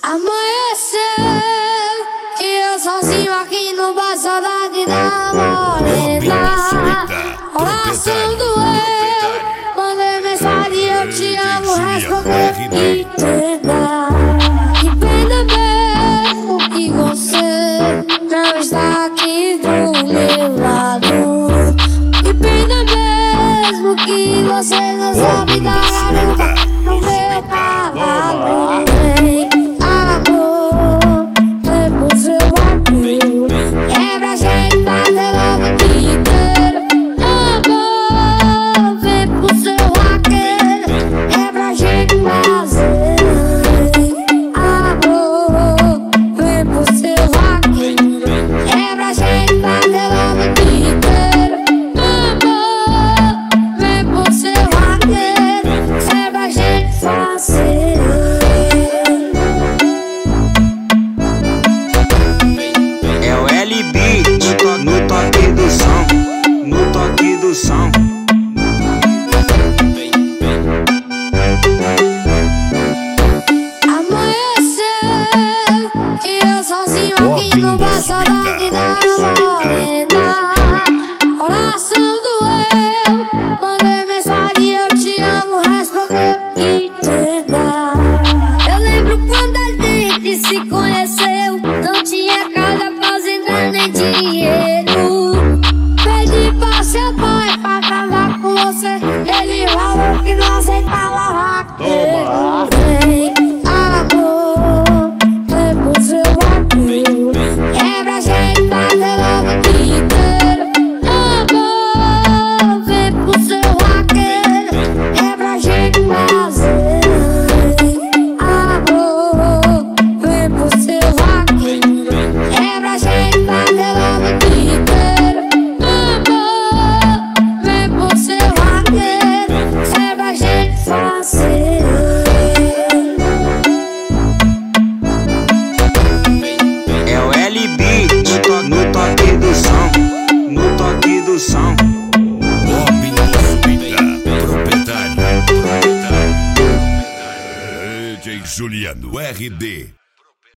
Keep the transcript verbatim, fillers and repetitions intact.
Amanheceu e eu sozinho aqui no bar, saudade da morena. Coração doeu, mandei mensagem, eu te amo, respondeu que pena. Que pena mesmo que você não está aqui do meu lado. Que pena mesmo que você não sabe dar a luta no meu cavalo. No toque do som, no toque do som. Amanheceu e eu sozinho aqui no bar, saudade da morena. Coração doeu, mandei mensagem, eu te amo, respondeu que pena. Eu lembro quando a gente se conheceu, não tinha casa, fazenda nem dinheiro. Pedi pra seu pai pra casar com você, ele falou que não aceitava vaqueiro. Vem, amor, vem pro seu vaqueiro, é pra gente fazer logo o dia inteiro. Amor, vem pro seu vaqueiro, é pra gente fazer. Amor, vem pro seu vaqueiro, é pra gente fazer logo o dia inteiro. Amor, vem pro seu vaqueiro, é pra gente fazer. É o L B no toque do som, no toque do som. Robin Subida, proprietário, proprietário. D J Juliano R D.